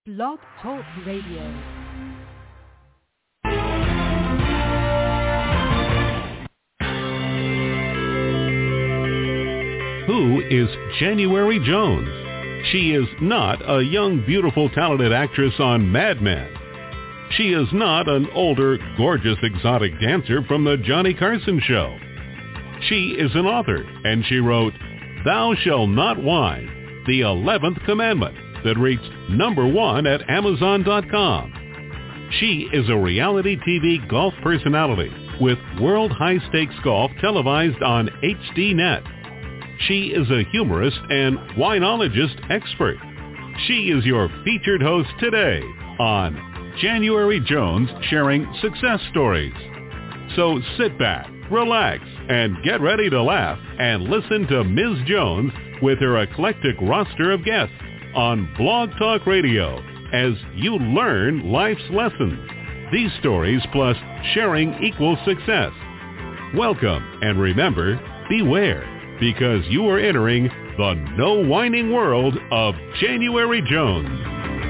Blog Talk Radio. Who is January Jones? She is not a young, beautiful, talented actress on Mad Men. She is not an older, gorgeous, exotic dancer from the Johnny Carson show. She is an author, and she wrote, "Thou Shalt Not Whine, the 11th Commandment," that reached #1 at Amazon.com. She is a reality TV golf personality with World High Stakes Golf televised on HDNet. She is a humorist and winologist expert. She is your featured host today on January Jones Sharing Success Stories. So sit back, relax, and get ready to laugh and listen to Ms. Jones with her eclectic roster of guests on Blog Talk Radio as you learn life's lessons. These stories plus sharing equals success. Welcome, and remember, beware, because you are entering the no whining world of January Jones.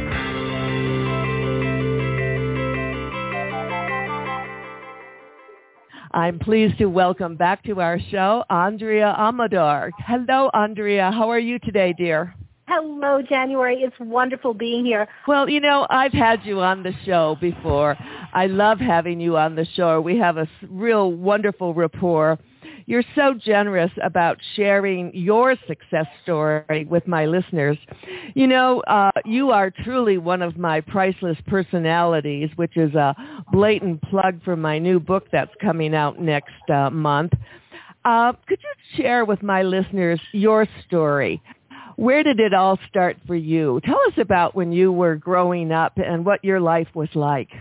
I'm pleased to welcome back to our show, Andrea Amador. Hello, Andrea. How are you today, dear? Hello, January. It's wonderful being here. Well, you know, I've had you on the show before. I love having you on the show. We have a real wonderful rapport. You're so generous about sharing your success story with my listeners. You know, you are truly one of my priceless personalities, which is a blatant plug for my new book that's coming out next month. Could you share with my listeners your story? Where did it all start for you? Tell us about when you were growing up and what your life was like.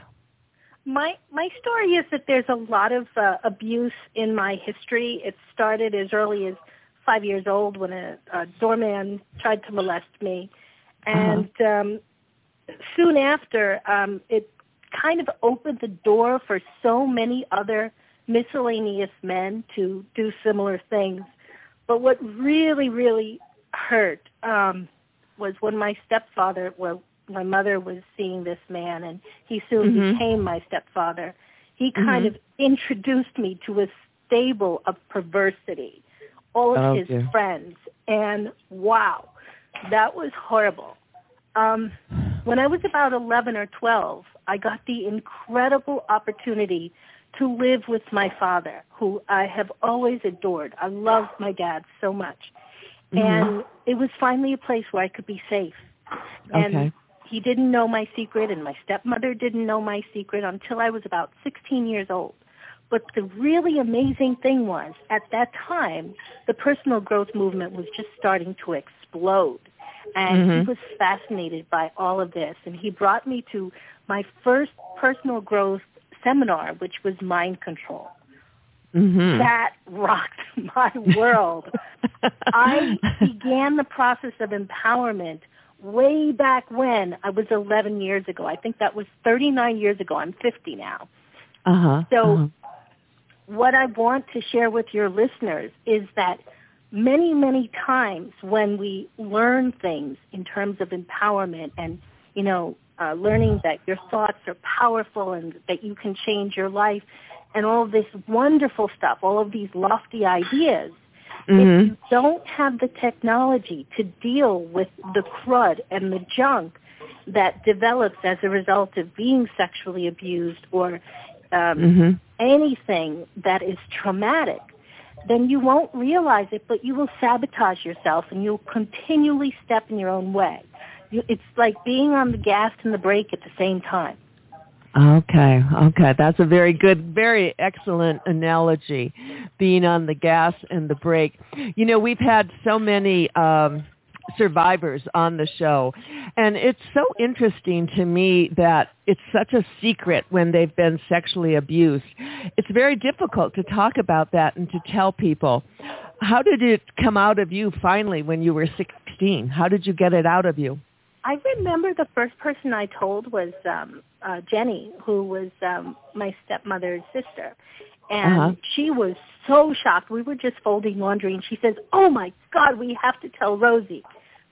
My story is that there's a lot of abuse in my history. It started as early as 5 years old when a doorman tried to molest me. And soon after, it kind of opened the door for so many other miscellaneous men to do similar things. But what really, really hurt was when my stepfather, my mother was seeing this man, and he soon became my stepfather. He kind of introduced me to a stable of perversity, all of his friends, and wow, that was horrible. When I was about 11 or 12, I got the incredible opportunity to live with my father, who I have always adored. I love my dad so much. And it was finally a place where I could be safe. And he didn't know my secret, and my stepmother didn't know my secret until I was about 16 years old. But the really amazing thing was, at that time, the personal growth movement was just starting to explode. And he was fascinated by all of this. And he brought me to my first personal growth seminar, which was mind control. That rocked my world. I began the process of empowerment way back when I was 11 years ago. I think that was 39 years ago. I'm 50 now. What I want to share with your listeners is that many, many times when we learn things in terms of empowerment and, you know, learning that your thoughts are powerful and that you can change your life and all of this wonderful stuff, all of these lofty ideas, if you don't have the technology to deal with the crud and the junk that develops as a result of being sexually abused or anything that is traumatic, then you won't realize it, but you will sabotage yourself and you'll continually step in your own way. It's like being on the gas and the brake at the same time. Okay. That's a very good, very excellent analogy, being on the gas and the brake. You know, we've had so many survivors on the show, and it's so interesting to me that it's such a secret when they've been sexually abused. It's very difficult to talk about that and to tell people. How did it come out of you finally when you were 16? How did you get it out of you? I remember the first person I told was Jenny, who was my stepmother's sister. And she was so shocked. We were just folding laundry, and she says, "Oh, my God, we have to tell Rosie."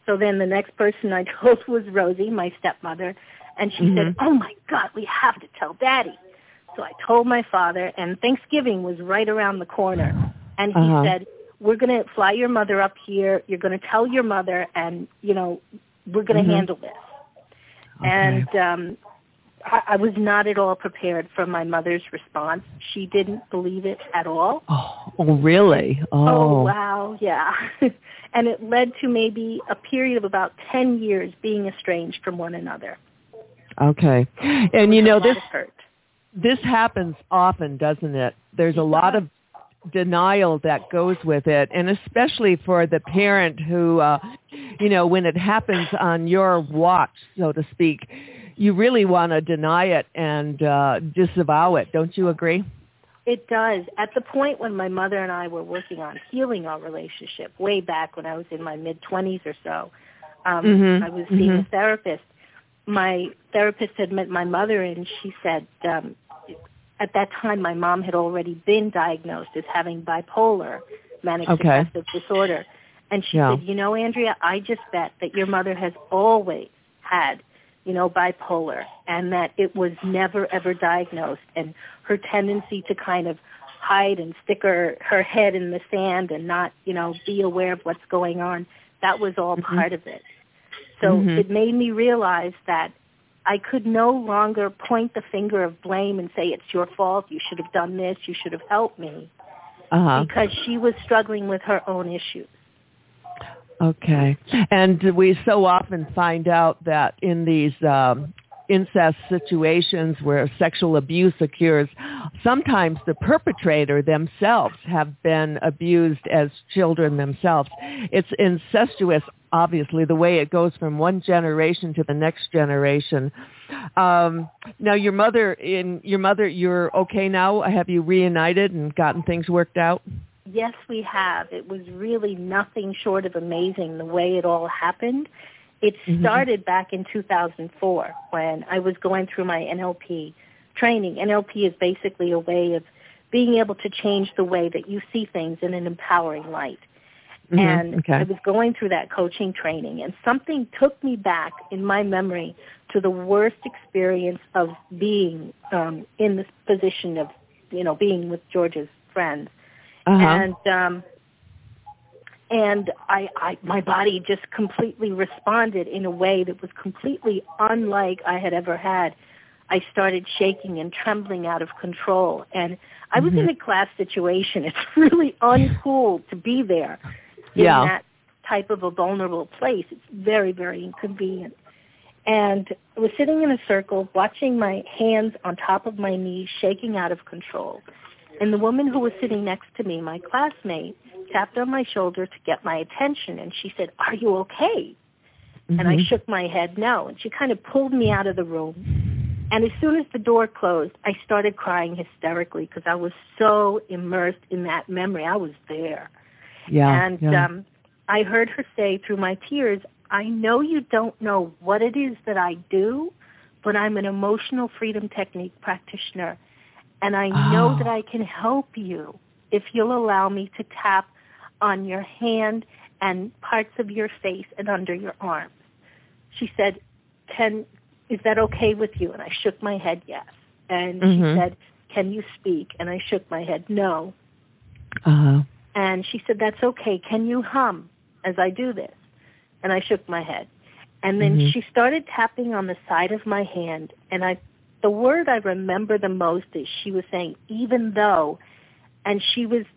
So then the next person I told was Rosie, my stepmother, and she said, oh, my God, we have to tell Daddy. So I told my father, and Thanksgiving was right around the corner. And he said, we're going to fly your mother up here. You're going to tell your mother, and, you know, we're going to handle this. Okay. And I was not at all prepared for my mother's response. She didn't believe it at all. Oh really? Oh, wow, yeah. And it led to maybe a period of about 10 years being estranged from one another. Okay. And, you know, this happens often, doesn't it? There's a lot of denial that goes with it, and especially for the parent who, you know, when it happens on your watch, so to speak, you really want to deny it and disavow it. Don't you agree? It does. At the point when my mother and I were working on healing our relationship, way back when I was in my mid-20s or so, I was seeing a therapist. My therapist had met my mother, and she said, at that time my mom had already been diagnosed as having bipolar, manic depressive disorder. And she said, you know, Andrea, I just bet that your mother has always had, you know, bipolar, and that it was never, ever diagnosed. And her tendency to kind of hide and stick her head in the sand and not, you know, be aware of what's going on, that was all part of it. So it made me realize that I could no longer point the finger of blame and say, it's your fault, you should have done this, you should have helped me, because she was struggling with her own issues. Okay. And we so often find out that in these incest situations where sexual abuse occurs, sometimes the perpetrator themselves have been abused as children themselves. It's incestuous, obviously, the way it goes from one generation to the next generation. Now, your mother, you're okay now? Have you reunited and gotten things worked out? Yes, we have. It was really nothing short of amazing the way it all happened. It started back in 2004 when I was going through my NLP training. NLP is basically a way of being able to change the way that you see things in an empowering light. And I was going through that coaching training, and something took me back in my memory to the worst experience of being in this position of, you know, being with George's friends. And my body just completely responded in a way that was completely unlike I had ever had. I started shaking and trembling out of control. And I was in a class situation. It's really uncool to be there in that type of a vulnerable place. It's very, very inconvenient. And I was sitting in a circle, watching my hands on top of my knees, shaking out of control. And the woman who was sitting next to me, my classmate, tapped on my shoulder to get my attention, and she said, "Are you okay?" And I shook my head no, and she kind of pulled me out of the room. And as soon as the door closed, I started crying hysterically because I was so immersed in that memory. I was there. And I heard her say through my tears, "I know you don't know what it is that I do, but I'm an emotional freedom technique practitioner. And I know that I can help you if you'll allow me to tap on your hand and parts of your face and under your arms." She said, "Is that okay with you?" And I shook my head yes. And she said, "Can you speak?" And I shook my head no. And she said, "That's okay. Can you hum as I do this?" And I shook my head. And then she started tapping on the side of my hand, and the word I remember the most is she was saying, "even though," and she was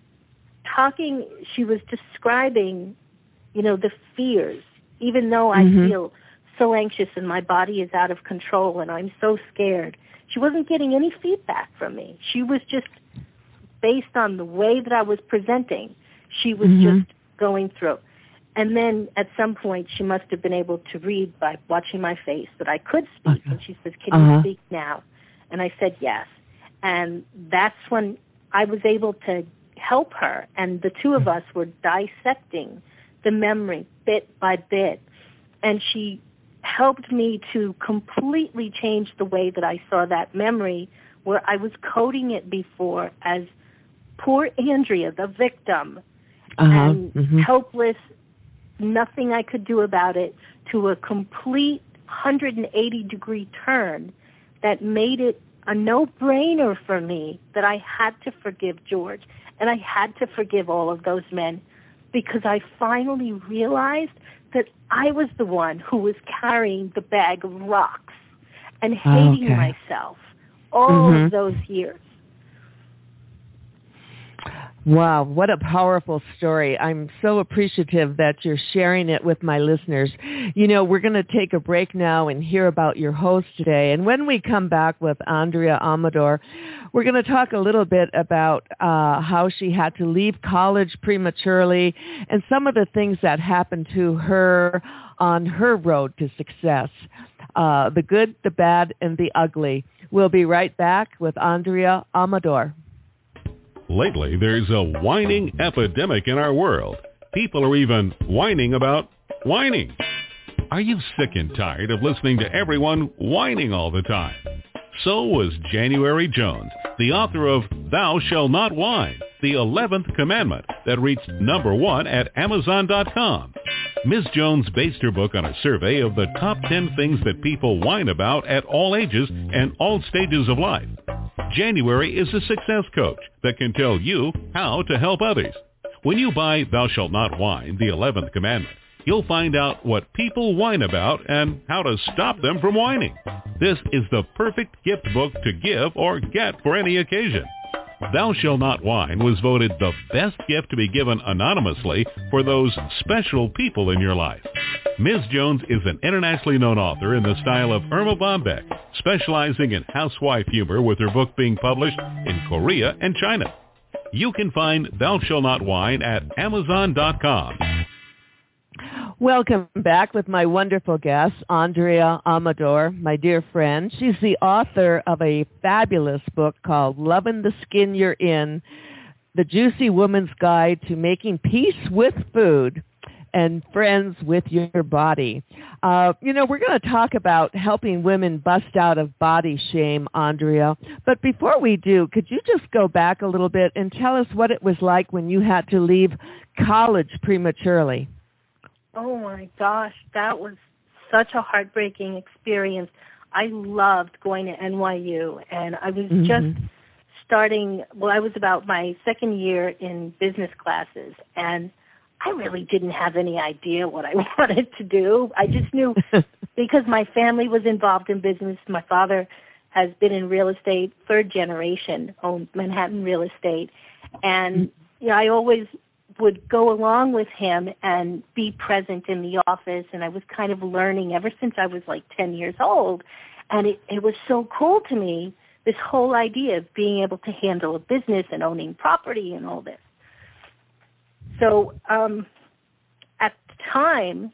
describing, you know, the fears, even though I feel so anxious and my body is out of control and I'm so scared. She wasn't getting any feedback from me. She was just, based on the way that I was presenting, she was just going through. And then at some point she must have been able to read by watching my face that I could speak. And she says, "Can you speak now?" And I said yes. And that's when I was able to help her. And the two of us were dissecting the memory bit by bit. And she helped me to completely change the way that I saw that memory, where I was coding it before as poor Andrea, the victim, and helpless, nothing I could do about it, to a complete 180-degree turn that made it a no-brainer for me that I had to forgive George, and I had to forgive all of those men, because I finally realized that I was the one who was carrying the bag of rocks and hating myself all of those years. Wow, what a powerful story. I'm so appreciative that you're sharing it with my listeners. You know, we're going to take a break now and hear about your host today. And when we come back with Andrea Amador, we're going to talk a little bit about how she had to leave college prematurely and some of the things that happened to her on her road to success. The good, the bad, and the ugly. We'll be right back with Andrea Amador. Lately, there's a whining epidemic in our world. People are even whining about whining. Are you sick and tired of listening to everyone whining all the time? So was January Jones, the author of Thou Shalt Not Whine, the 11th commandment that reached number 1 at Amazon.com. Ms. Jones based her book on a survey of the top 10 things that people whine about at all ages and all stages of life. January is a success coach that can tell you how to help others. When you buy Thou Shalt Not Whine, the 11th commandment, you'll find out what people whine about and how to stop them from whining. This is the perfect gift book to give or get for any occasion. Thou Shalt Not Whine was voted the best gift to be given anonymously for those special people in your life. Ms. Jones is an internationally known author in the style of Irma Bombeck, specializing in housewife humor, with her book being published in Korea and China. You can find Thou Shalt Not Whine at Amazon.com. Welcome back with my wonderful guest, Andrea Amador, my dear friend. She's the author of a fabulous book called Lovin' the Skin You're In, The Juicy Woman's Guide to Making Peace with Food and Friends with Your Body. We're going to talk about helping women bust out of body shame, Andrea. But before we do, could you just go back a little bit and tell us what it was like when you had to leave college prematurely? Oh, my gosh, that was such a heartbreaking experience. I loved going to NYU, and I was just starting, I was about my second year in business classes, and I really didn't have any idea what I wanted to do. I just knew because my family was involved in business. My father has been in real estate, third generation, owned Manhattan real estate, and I always would go along with him and be present in the office, and I was kind of learning ever since I was like 10 years old, and it was so cool to me, this whole idea of being able to handle a business and owning property and all this. So at the time,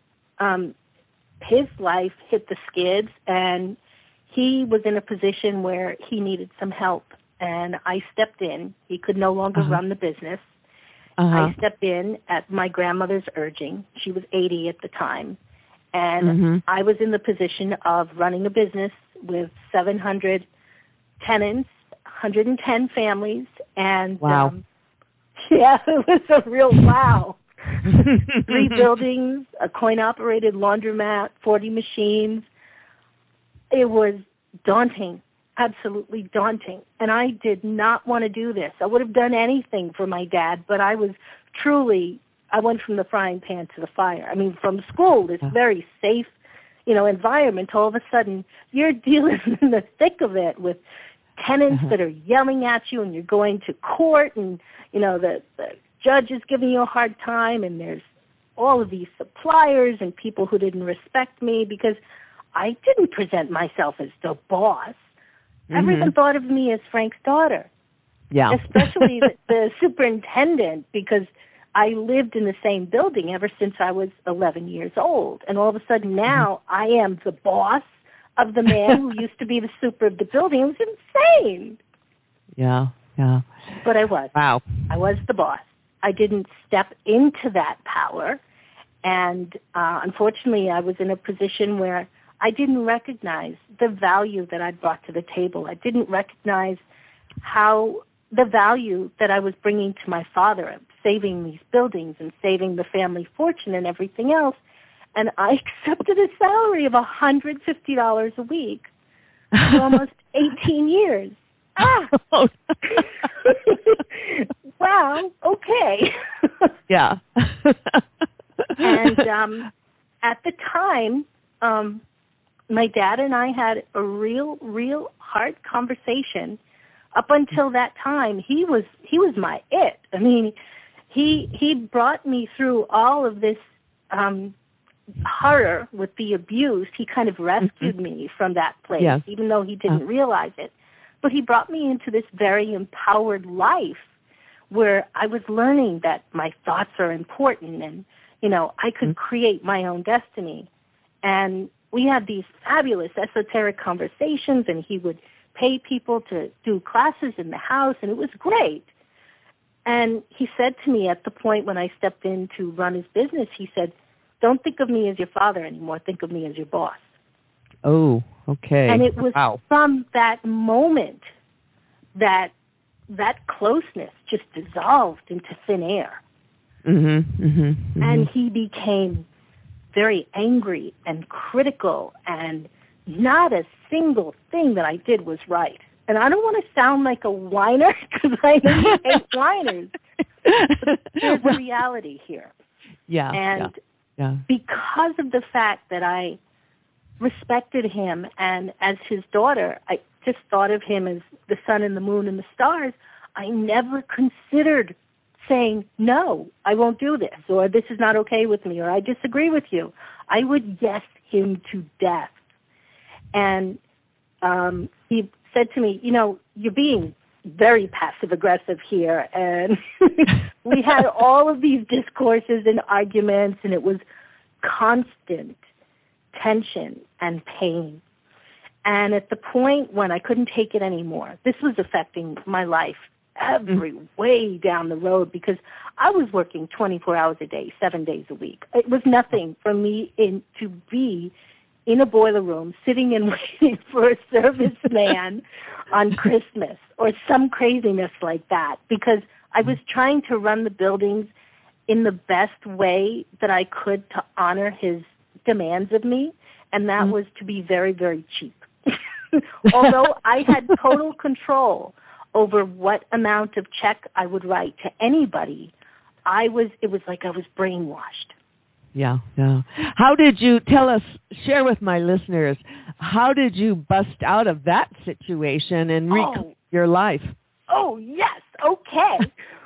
his life hit the skids, and he was in a position where he needed some help, and I stepped in. He could no longer run the business. I stepped in at my grandmother's urging. She was 80 at the time. And I was in the position of running a business with 700 tenants, 110 families. And, wow. It was a real wow. 3 buildings, a coin-operated laundromat, 40 machines. It was daunting. Absolutely daunting. And I did not want to do this. I would have done anything for my dad, but I went from the frying pan to the fire. I mean, from school, this very safe, environment, all of a sudden you're dealing in the thick of it with tenants that are yelling at you, and you're going to court, and, the judge is giving you a hard time, and there's all of these suppliers and people who didn't respect me because I didn't present myself as the boss. Everyone thought of me as Frank's daughter, especially the superintendent, because I lived in the same building ever since I was 11 years old. And all of a sudden now I am the boss of the man who used to be the super of the building. It was insane. Yeah. But I was. Wow. I was the boss. I didn't step into that power. And unfortunately, I was in a position where I didn't recognize the value that I brought to the table. I didn't recognize how the value that I was bringing to my father, saving these buildings and saving the family fortune and everything else. And I accepted a salary of $150 a week for almost 18 years. Wow, okay. Yeah. And at the time, my dad and I had a real hard conversation. Up until that time, he was my it. I mean, he brought me through all of this horror with the abuse. He kind of rescued me from that place, even though he didn't realize it. But he brought me into this very empowered life where I was learning that my thoughts are important and, you know, I could create my own destiny. And we had these fabulous esoteric conversations, and he would pay people to do classes in the house, and it was great. And he said to me at the point when I stepped in to run his business, he said, "Don't think of me as your father anymore. Think of me as your boss." Oh, okay. And it was from that moment that closeness just dissolved into thin air. And he became very angry and critical, and not a single thing that I did was right. And I don't want to sound like a whiner, because I know you hate whiners. But there's a reality here. Yeah. And because of the fact that I respected him, and as his daughter, I just thought of him as the sun and the moon and the stars, I never considered saying, no, I won't do this, or this is not okay with me, or I disagree with you. I would yes him to death. And he said to me, you know, you're being very passive-aggressive here. And we had all of these discourses and arguments, and it was constant tension and pain. And at the point when I couldn't take it anymore, this was affecting my life every way down the road, because I was working 24 hours a day, 7 days a week. It was nothing for me to be in a boiler room sitting and waiting for a serviceman on Christmas or some craziness like that, because I was trying to run the buildings in the best way that I could to honor his demands of me, and that was to be very, very cheap. Although I had total control over what amount of check I would write to anybody, it was like I was brainwashed. Yeah. How did you share with my listeners, how did you bust out of that situation and reclaim your life? Oh, yes. Okay.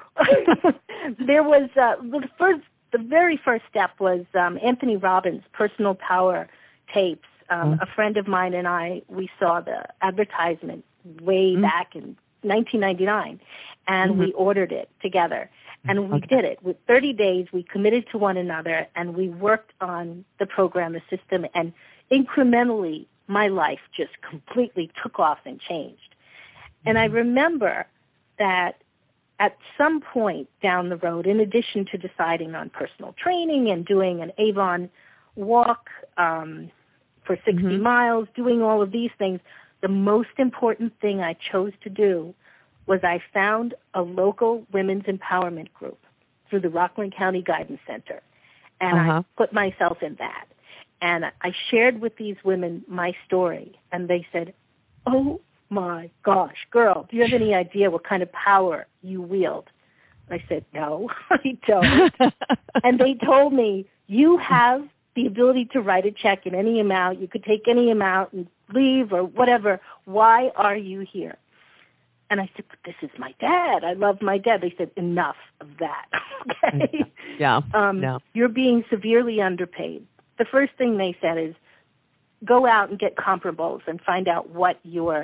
There was, the very first step was Anthony Robbins' Personal Power tapes. A friend of mine and I, we saw the advertisement way back in 1999, and we ordered it together. And we did it. With 30 days, we committed to one another, and we worked on the program, the system, and incrementally, my life just completely took off and changed. And I remember that at some point down the road, in addition to deciding on personal training and doing an Avon walk for 60 miles, doing all of these things, the most important thing I chose to do was I found a local women's empowerment group through the Rockland County Guidance Center, and I put myself in that. And I shared with these women my story, and they said, "Oh, my gosh, girl, do you have any idea what kind of power you wield?" I said, "No, I don't." And they told me, "You have the ability to write a check in any amount. You could take any amount and leave or whatever. Why are you here?" And I said, "But this is my dad. I love my dad." They said, "Enough of that." Okay? Yeah. You're being severely underpaid. The first thing they said is, go out and get comparables and find out what you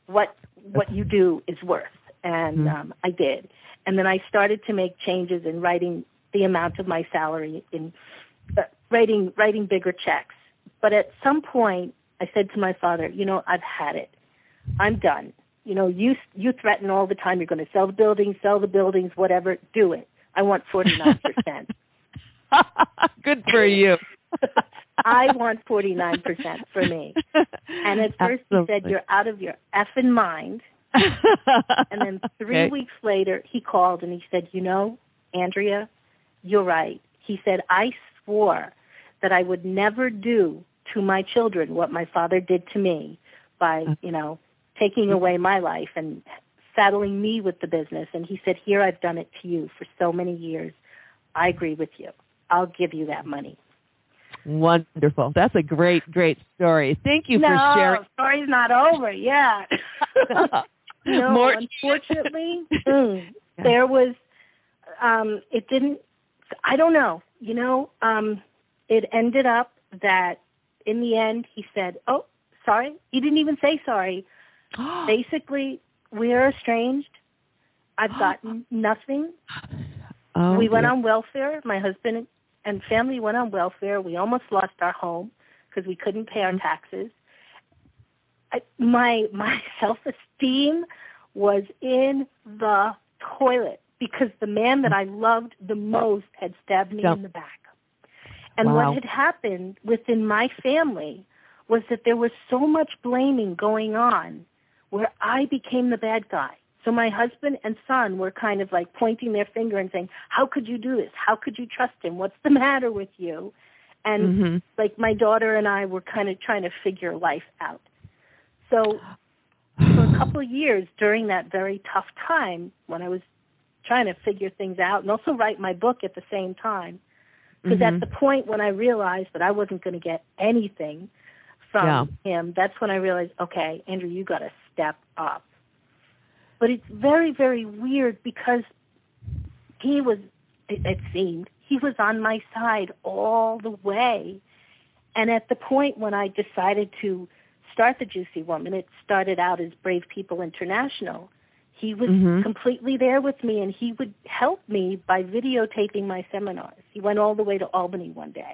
do is worth. And I did. And then I started to make changes in writing the amount of my salary, in writing bigger checks. But at some point, I said to my father, "You know, I've had it. I'm done. You know, you threaten all the time you're going to sell the buildings, whatever. Do it. I want 49%. Good for you. I want 49% for me." And at first he said, "You're out of your effing mind." And then 3 weeks later, he called and he said, "You know, Andrea, you're right. He said, I swore that I would never do to my children what my father did to me by, taking away my life and saddling me with the business. And he said, here, I've done it to you for so many years. I agree with you. I'll give you that money. Wonderful. That's a great, great story. Thank you for sharing. No, story's not over. Yeah. No, unfortunately, there was, it didn't, I don't know. It ended up that in the end he said, oh, sorry. He didn't even say sorry. Basically, we are estranged. I've gotten nothing. We went on welfare. My husband and family went on welfare. We almost lost our home because we couldn't pay our taxes. My self-esteem was in the toilet because the man that I loved the most had stabbed me in the back. And what had happened within my family was that there was so much blaming going on where I became the bad guy. So my husband and son were kind of like pointing their finger and saying, how could you do this? How could you trust him? What's the matter with you? And like my daughter and I were kind of trying to figure life out. So for a couple of years during that very tough time when I was trying to figure things out and also write my book at the same time, because at the point when I realized that I wasn't going to get anything from him, that's when I realized, okay, Andrew, you got to step up. But it's very, very weird because he was, it seemed, he was on my side all the way. And at the point when I decided to start the Juicy Woman, it started out as Brave People International. He was completely there with me, and he would help me by videotaping my seminars. He went all the way to Albany one day.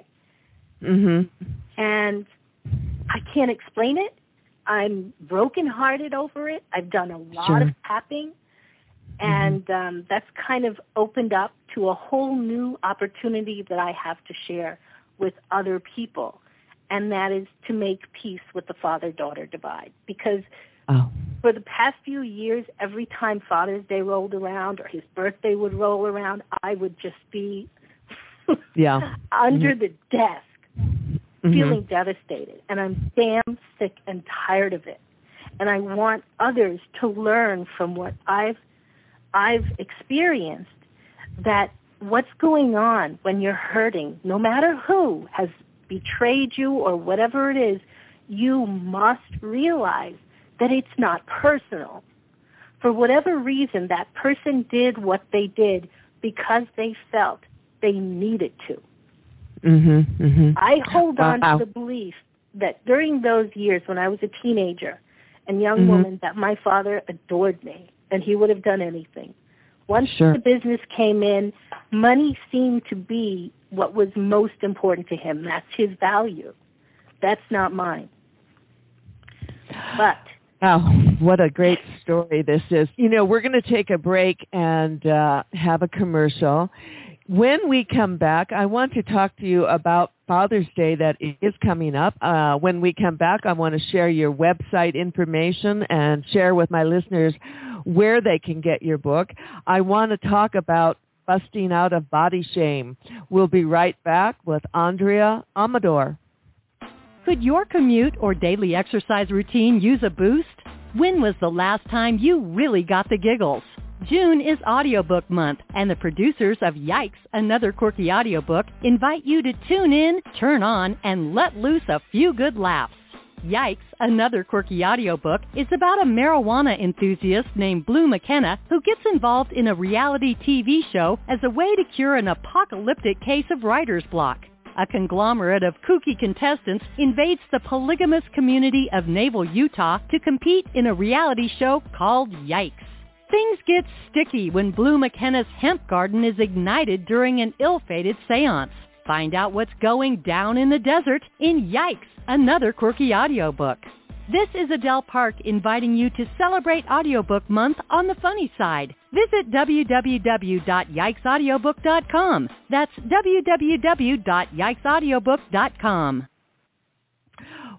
And I can't explain it. I'm brokenhearted over it. I've done a lot of tapping, and that's kind of opened up to a whole new opportunity that I have to share with other people, and that is to make peace with the father-daughter divide. Because for the past few years, every time Father's Day rolled around or his birthday would roll around, I would just be under the desk, feeling devastated. And I'm damn sick and tired of it. And I want others to learn from what I've experienced, that what's going on when you're hurting, no matter who has betrayed you or whatever it is, you must realize that it's not personal. For whatever reason, that person did what they did because they felt they needed to. I hold on to the belief that during those years when I was a teenager and young woman, that my father adored me and he would have done anything. Once the business came in, money seemed to be what was most important to him. That's his value. That's not mine. But wow, what a great story this is. We're going to take a break and have a commercial. When we come back, I want to talk to you about Father's Day that is coming up. When we come back, I want to share your website information and share with my listeners where they can get your book. I want to talk about busting out of body shame. We'll be right back with Andrea Amador. Could your commute or daily exercise routine use a boost? When was the last time you really got the giggles? June is Audiobook Month, and the producers of Yikes, Another Quirky Audiobook, invite you to tune in, turn on, and let loose a few good laughs. Yikes, Another Quirky Audiobook is about a marijuana enthusiast named Blue McKenna who gets involved in a reality TV show as a way to cure an apocalyptic case of writer's block. A conglomerate of kooky contestants invades the polygamous community of Naval, Utah to compete in a reality show called Yikes. Things get sticky when Blue McKenna's hemp garden is ignited during an ill-fated seance. Find out what's going down in the desert in Yikes, Another Quirky Audiobook. This is Adele Park inviting you to celebrate Audiobook Month on the funny side. Visit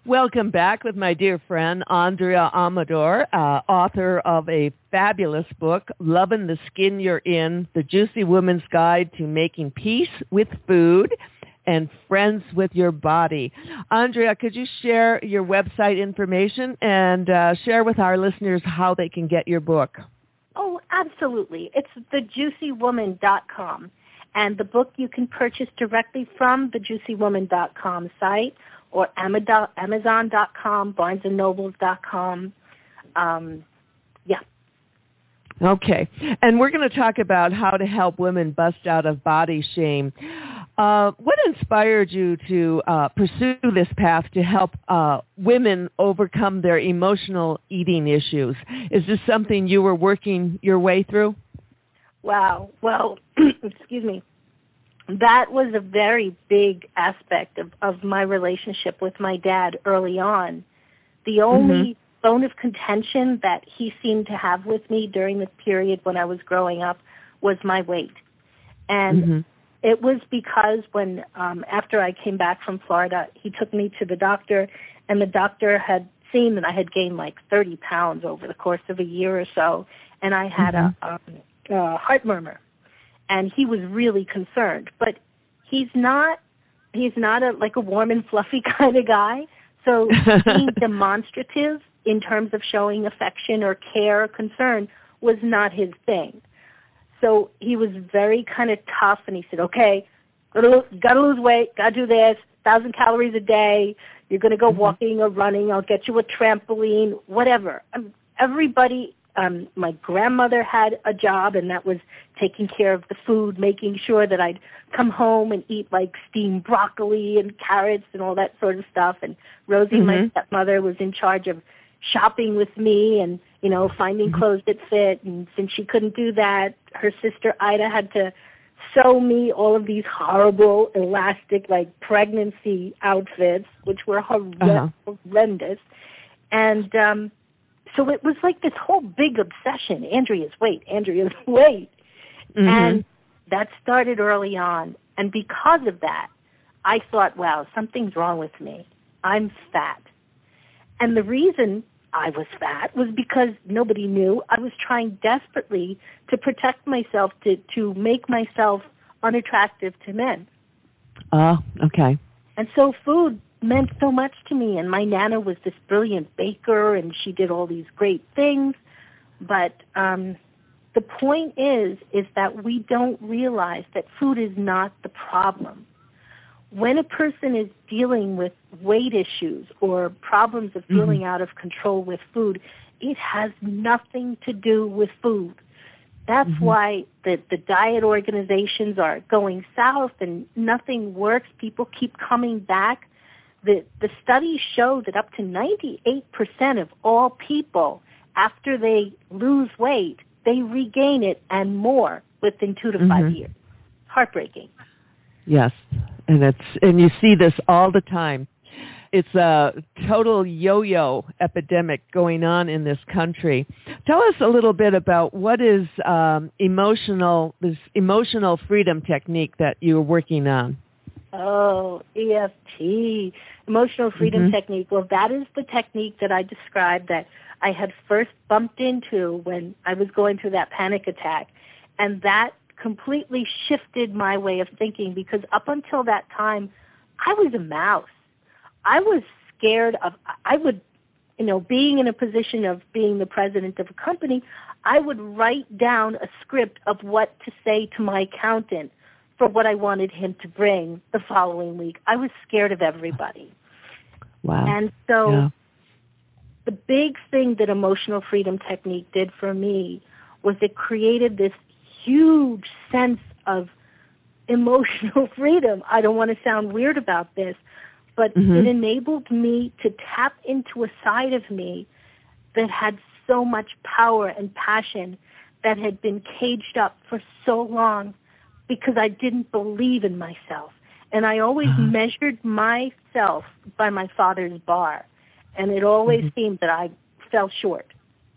Welcome back with my dear friend, Andrea Amador, author of a fabulous book, Lovin' the Skin You're In, The Juicy Woman's Guide to Making Peace with Food and Friends with Your Body. Andrea, could you share your website information and share with our listeners how they can get your book? Oh, absolutely. It's thejuicywoman.com. And the book you can purchase directly from thejuicywoman.com site or Amazon.com, BarnesandNobles.com. Yeah. Okay. And we're going to talk about how to help women bust out of body shame. What inspired you to pursue this path to help women overcome their emotional eating issues? Is this something you were working your way through? Wow. Well, excuse me. That was a very big aspect of my relationship with my dad early on. The only bone of contention that he seemed to have with me during the period when I was growing up was my weight. And it was because when, after I came back from Florida, he took me to the doctor, and the doctor had seen that I had gained like 30 pounds over the course of a year or so, and I had a heart murmur. And he was really concerned, but he's not like a warm and fluffy kind of guy. So being demonstrative in terms of showing affection or care or concern was not his thing. So he was very kind of tough, and he said, okay, gotta lose weight, gotta do this, 1,000 calories a day, you're going to go walking or running, I'll get you a trampoline, whatever. Everybody, my grandmother had a job, and that was taking care of the food, making sure that I'd come home and eat like steamed broccoli and carrots and all that sort of stuff. And Rosie, my stepmother, was in charge of shopping with me and, you know, finding clothes that fit. And since she couldn't do that, her sister Ida had to sew me all of these horrible, elastic, like pregnancy outfits, which were horrendous. And so it was like this whole big obsession, Andrea's weight. And that started early on. And because of that, I thought, wow, something's wrong with me. I'm fat. And the reason I was fat was because nobody knew. I was trying desperately to protect myself, to make myself unattractive to men. Oh, okay. And so food meant so much to me, and my Nana was this brilliant baker, and she did all these great things. But the point is that we don't realize that food is not the problem. When a person is dealing with weight issues or problems of feeling out of control with food, it has nothing to do with food. That's why the diet organizations are going south and nothing works. People keep coming back. The studies show that up to 98% of all people, after they lose weight, they regain it and more within 2 to 5 years. Heartbreaking. Yes, and you see this all the time. It's a total yo-yo epidemic going on in this country. Tell us a little bit about what is this emotional freedom technique that you're working on. Oh, EFT, emotional freedom technique. Well, that is the technique that I described that I had first bumped into when I was going through that panic attack. And that completely shifted my way of thinking, because up until that time, I was a mouse. I was scared of, being in a position of being the president of a company, I would write down a script of what to say to my accountant for what I wanted him to bring the following week. I was scared of everybody. Wow. And so the big thing that emotional freedom technique did for me was it created this huge sense of emotional freedom. I don't want to sound weird about this, but it enabled me to tap into a side of me that had so much power and passion that had been caged up for so long because I didn't believe in myself. And I always measured myself by my father's bar, and it always seemed that I fell short.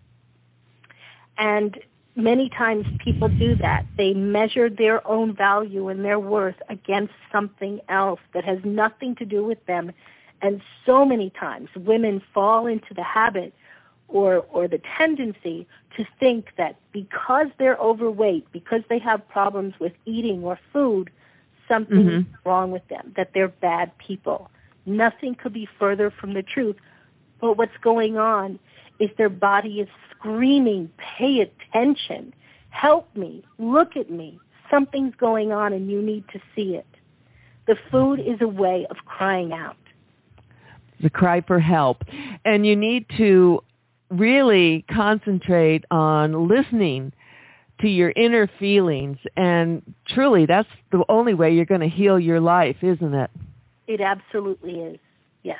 And many times people do that. They measure their own value and their worth against something else that has nothing to do with them And so many times women fall into the habit or the tendency to think that because they're overweight, because they have problems with eating or food, something is wrong with them, that they're bad people. Nothing could be further from the truth. But what's going on is their body is screaming, pay attention, help me, look at me. Something's going on and you need to see it. The food is a way of crying out. The cry for help. And you need to really concentrate on listening to your inner feelings. And truly, that's the only way you're going to heal your life, isn't it? It absolutely is, yes.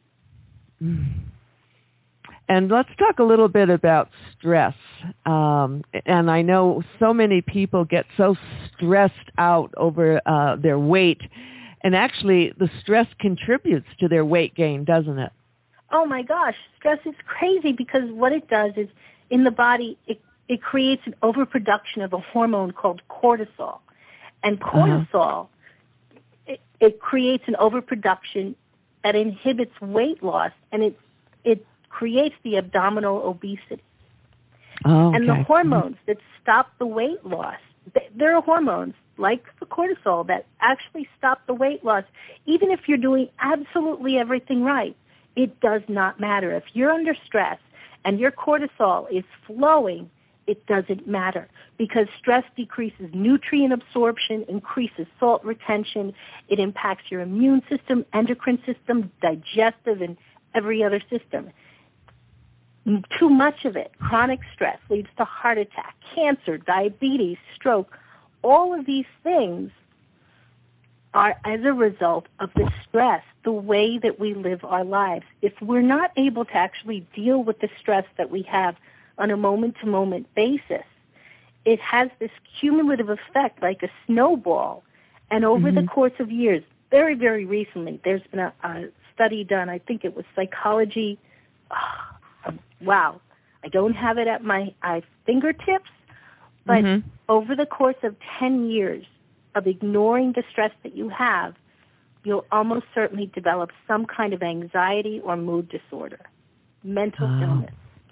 And let's talk a little bit about stress. And I know so many people get so stressed out over their weight. And actually, the stress contributes to their weight gain, doesn't it? Oh, my gosh. Stress is crazy because what it does is in the body, it creates an overproduction of a hormone called cortisol. And cortisol, it creates an overproduction that inhibits weight loss, and it creates the abdominal obesity. Oh, okay. And the hormones that stop the weight loss, there are hormones like the cortisol that actually stop the weight loss. Even if you're doing absolutely everything right, it does not matter. If you're under stress and your cortisol is flowing, it doesn't matter because stress decreases nutrient absorption, increases salt retention. It impacts your immune system, endocrine system, digestive, and every other system. Too much of it, chronic stress, leads to heart attack, cancer, diabetes, stroke. All of these things are as a result of the stress, the way that we live our lives. If we're not able to actually deal with the stress that we have on a moment-to-moment basis, it has this cumulative effect like a snowball. And over the course of years, very, very recently, there's been a study done, I think it was Psychology. Wow, I don't have it at my fingertips, but over the course of 10 years of ignoring the stress that you have, you'll almost certainly develop some kind of anxiety or mood disorder, mental illness.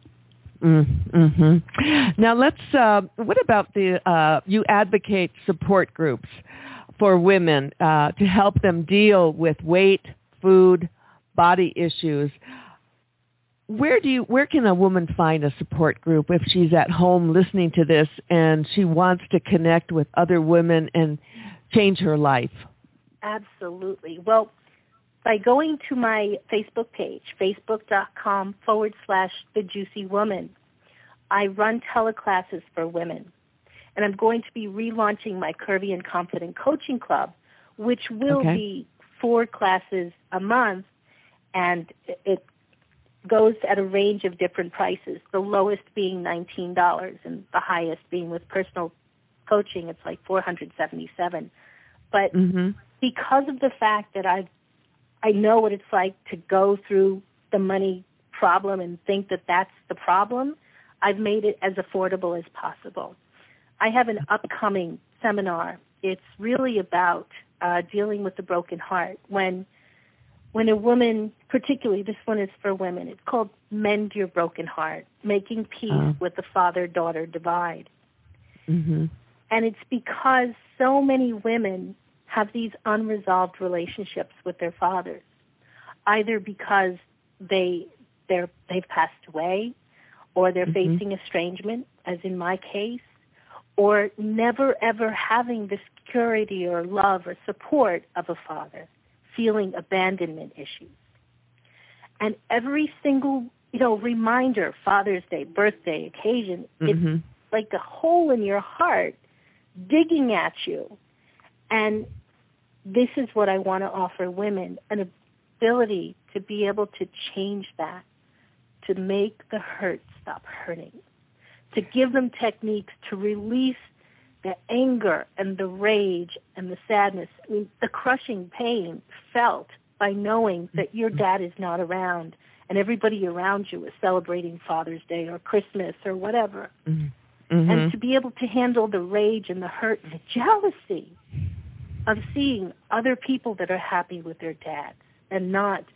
Now what about you advocate support groups for women to help them deal with weight, food, body issues. Where can a woman find a support group if she's at home listening to this and she wants to connect with other women and change her life? Absolutely. Well, by going to my Facebook page, facebook.com/The Juicy Woman, I run teleclasses for women. And I'm going to be relaunching my Curvy and Confident Coaching Club, which will be 4 classes a month, and it goes at a range of different prices, the lowest being $19 and the highest being with personal coaching, it's like $477. But because of the fact that I know what it's like to go through the money problem and think that that's the problem, I've made it as affordable as possible. I have an upcoming seminar. It's really about dealing with the broken heart. When a woman, particularly this one is for women, it's called Mend Your Broken Heart, Making Peace with the Father-Daughter Divide. And it's because so many women have these unresolved relationships with their fathers, either because they've passed away or they're facing estrangement, as in my case, or never ever having the security or love or support of a father, feeling abandonment issues. And every single, reminder, Father's Day, birthday, occasion, it's like a hole in your heart digging at you. And this is what I want to offer women, an ability to be able to change that, to make the hurt stop hurting, to give them techniques to release the anger and the rage and the sadness, the crushing pain felt by knowing that your dad is not around and everybody around you is celebrating Father's Day or Christmas or whatever. And to be able to handle the rage and the hurt and the jealousy of seeing other people that are happy with their dads and not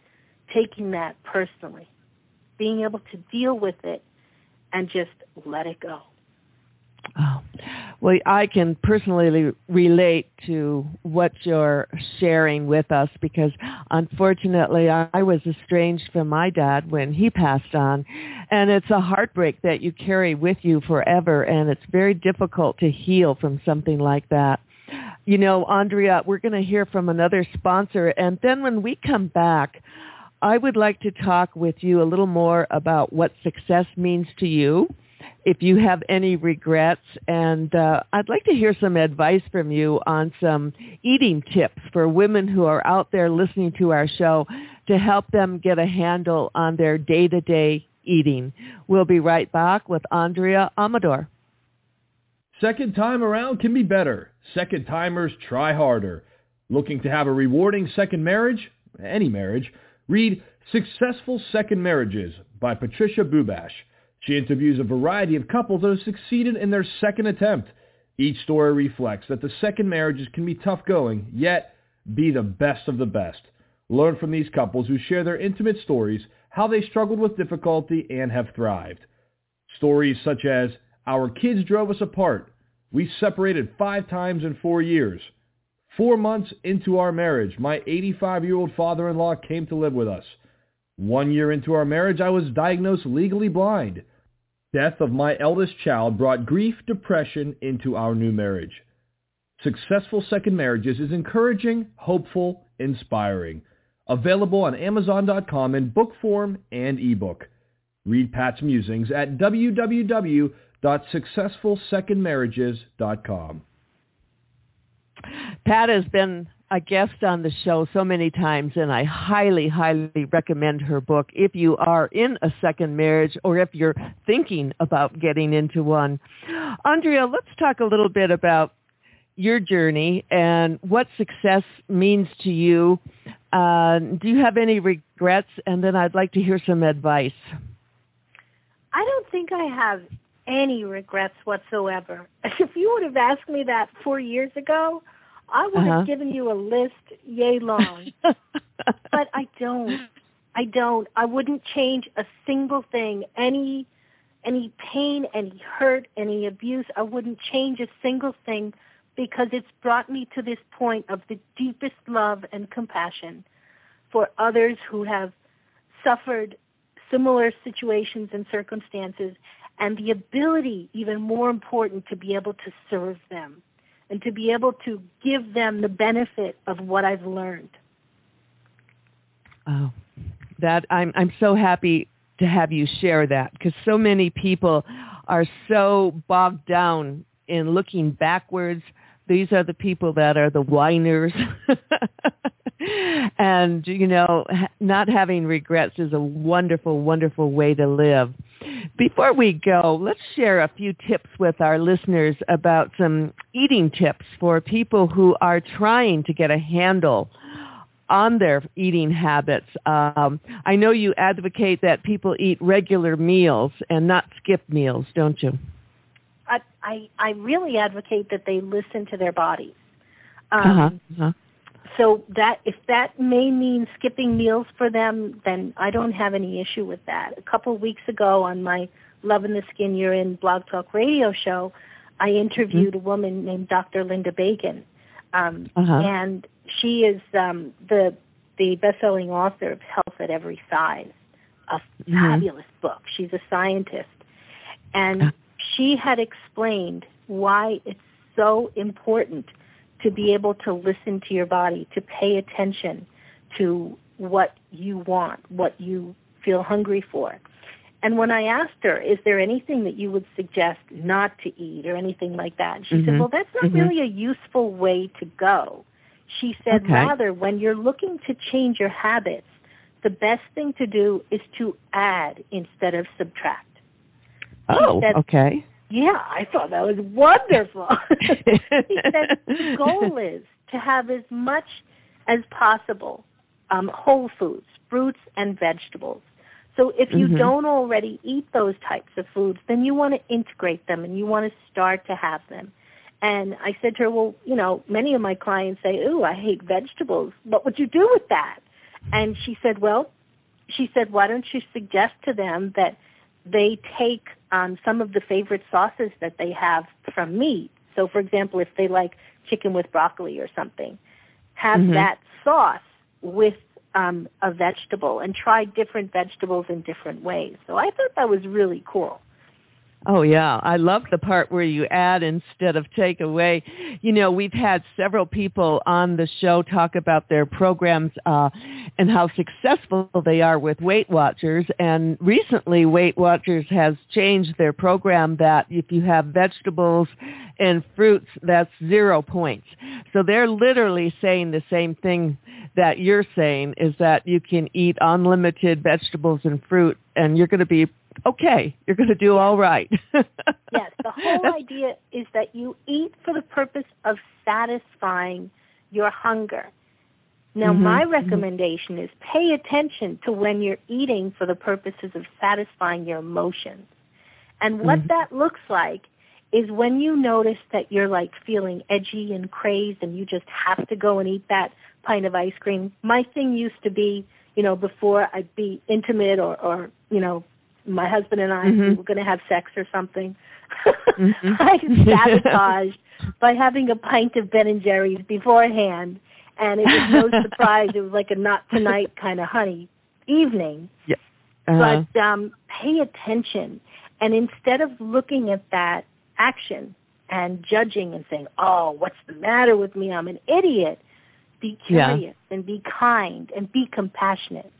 taking that personally, being able to deal with it and just let it go. Oh, well, I can personally relate to what you're sharing with us because, unfortunately, I was estranged from my dad when he passed on, and it's a heartbreak that you carry with you forever, and it's very difficult to heal from something like that. You know, Andrea, we're going to hear from another sponsor, and then when we come back, I would like to talk with you a little more about what success means to you, if you have any regrets, and I'd like to hear some advice from you on some eating tips for women who are out there listening to our show to help them get a handle on their day-to-day eating. We'll be right back with Andrea Amador. Second time around can be better. Second timers try harder. Looking to have a rewarding second marriage? Any marriage? Read Successful Second Marriages by Patricia Bubash. She interviews a variety of couples that have succeeded in their second attempt. Each story reflects that the second marriages can be tough going, yet be the best of the best. Learn from these couples who share their intimate stories, how they struggled with difficulty and have thrived. Stories such as, our kids drove us apart. We separated 5 times in 4 years. 4 months into our marriage, my 85-year-old father-in-law came to live with us. 1 year into our marriage, I was diagnosed legally blind. Death of my eldest child brought grief, depression into our new marriage. Successful Second Marriages is encouraging, hopeful, inspiring. Available on Amazon.com in book form and ebook. Read Pat's musings at www.successfulsecondmarriages.com. Pat has been a guest on the show so many times, and I highly, highly recommend her book if you are in a second marriage or if you're thinking about getting into one. Andrea, let's talk a little bit about your journey and what success means to you. Do you have any regrets? And then I'd like to hear some advice. I don't think I have any regrets whatsoever. If you would have asked me that 4 years ago, I would have given you a list yay long. But I don't. I wouldn't change a single thing. Any pain, any hurt, any abuse, I wouldn't change a single thing because it's brought me to this point of the deepest love and compassion for others who have suffered similar situations and circumstances, and the ability, even more important, to be able to serve them and to be able to give them the benefit of what I've learned. Oh, that I'm so happy to have you share that, because so many people are so bogged down in looking backwards. These are the people that are the whiners. And, you know, not having regrets is a wonderful, wonderful way to live. Before we go, let's share a few tips with our listeners about some eating tips for people who are trying to get a handle on their eating habits. I know you advocate that people eat regular meals and not skip meals, don't you? I really advocate that they listen to their bodies. So that if that may mean skipping meals for them, then I don't have any issue with that. A couple of weeks ago on my Loving the Skin You're In Blog Talk Radio show, I interviewed a woman named Dr. Linda Bacon. And she is the best-selling author of Health at Every Size, a fabulous book. She's a scientist. And she had explained why it's so important to be able to listen to your body, to pay attention to what you want, what you feel hungry for. And when I asked her, is there anything that you would suggest not to eat or anything like that? She said, well, that's not really a useful way to go. She said, rather, when you're looking to change your habits, the best thing to do is to add instead of subtract. Oh, okay. Yeah, I thought that was wonderful. He said the goal is to have as much as possible whole foods, fruits and vegetables. So if you don't already eat those types of foods, then you want to integrate them and you want to start to have them. And I said to her, well, you know, many of my clients say, ooh, I hate vegetables. What would you do with that? And she said, well, she said, why don't you suggest to them that they take some of the favorite sauces that they have from meat. So, for example, if they like chicken with broccoli or something, have that sauce with a vegetable and try different vegetables in different ways. So I thought that was really cool. Oh, yeah. I love the part where you add instead of take away. You know, we've had several people on the show talk about their programs and how successful they are with Weight Watchers. And recently, Weight Watchers has changed their program that if you have vegetables and fruits, that's 0 points. So they're literally saying the same thing that you're saying, is that you can eat unlimited vegetables and fruit, and you're going to be okay. You're going to do all right. Yes, the whole idea is that you eat for the purpose of satisfying your hunger. Now, my recommendation is pay attention to when you're eating for the purposes of satisfying your emotions. And what that looks like is when you notice that you're like feeling edgy and crazed and you just have to go and eat that pint of ice cream. My thing used to be, you know, before I'd be intimate or you know, my husband and I we were going to have sex or something, I sabotaged by having a pint of Ben & Jerry's beforehand, and it was no surprise. It was like a not tonight kind of honey evening. Yeah. But pay attention, and instead of looking at that action and judging and saying, oh, what's the matter with me? I'm an idiot. Be curious and be kind and be compassionate.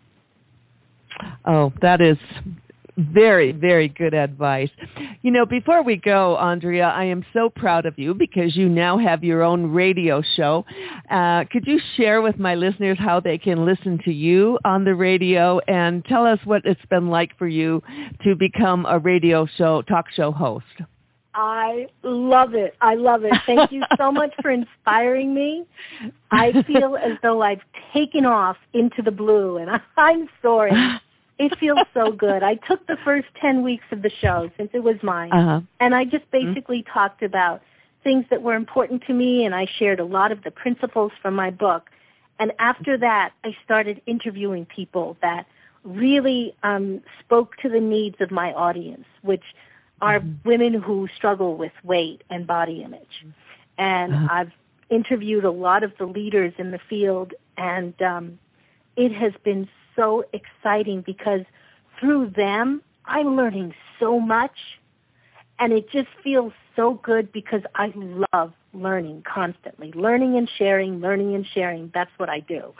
Oh, that is very, very good advice. You know, before we go, Andrea, I am so proud of you because you now have your own radio show. Could you share with my listeners how they can listen to you on the radio, and tell us what it's been like for you to become a talk show host? I love it. I love it. Thank you so much for inspiring me. I feel as though I've taken off into the blue, and I'm soaring. It feels so good. I took the first 10 weeks of the show, since it was mine, and I just basically talked about things that were important to me, and I shared a lot of the principles from my book. And after that, I started interviewing people that really spoke to the needs of my audience, which are women who struggle with weight and body image. And I've interviewed a lot of the leaders in the field, and it has been so exciting because through them, I'm learning so much, and it just feels so good because I love learning constantly. Learning and sharing, that's what I do.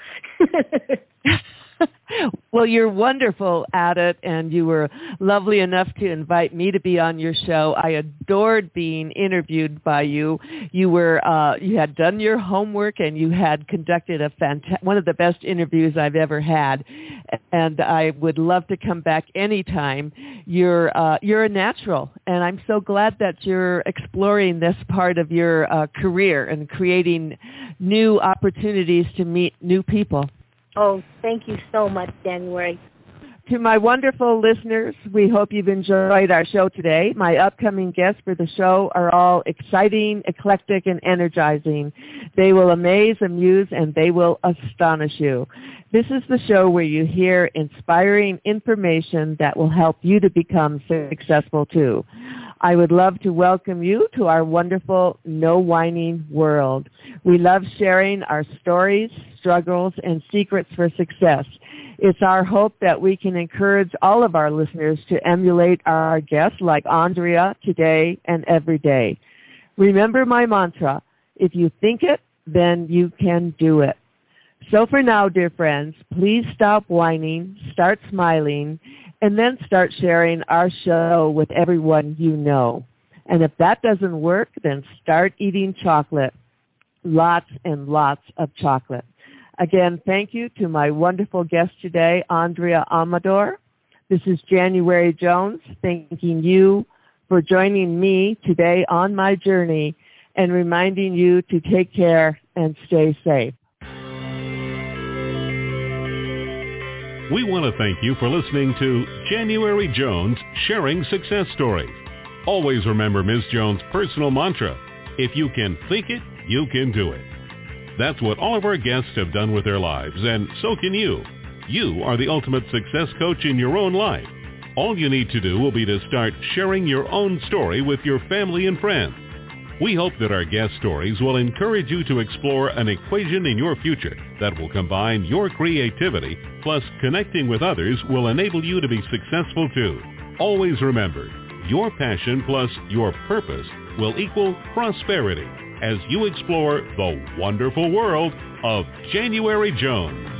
Well, you're wonderful at it, and you were lovely enough to invite me to be on your show. I adored being interviewed by you. You had done your homework, and you had conducted one of the best interviews I've ever had, and I would love to come back anytime. You're a natural, and I'm so glad that you're exploring this part of your career and creating new opportunities to meet new people. Oh, thank you so much, January. To my wonderful listeners, we hope you've enjoyed our show today. My upcoming guests for the show are all exciting, eclectic, and energizing. They will amaze, amuse, and they will astonish you. This is the show where you hear inspiring information that will help you to become successful too. I would love to welcome you to our wonderful No Whining world. We love sharing our stories, struggles, and secrets for success. It's our hope that we can encourage all of our listeners to emulate our guests like Andrea today and every day. Remember my mantra, if you think it, then you can do it. So for now, dear friends, please stop whining, start smiling, and then start sharing our show with everyone you know. And if that doesn't work, then start eating chocolate. Lots and lots of chocolate. Again, thank you to my wonderful guest today, Andrea Amador. This is January Jones, thanking you for joining me today on my journey and reminding you to take care and stay safe. We want to thank you for listening to January Jones Sharing Success Stories. Always remember Ms. Jones' personal mantra, if you can think it, you can do it. That's what all of our guests have done with their lives, and so can you. You are the ultimate success coach in your own life. All you need to do will be to start sharing your own story with your family and friends. We hope that our guest stories will encourage you to explore an equation in your future that will combine your creativity plus connecting with others will enable you to be successful too. Always remember, your passion plus your purpose will equal prosperity as you explore the wonderful world of January Jones.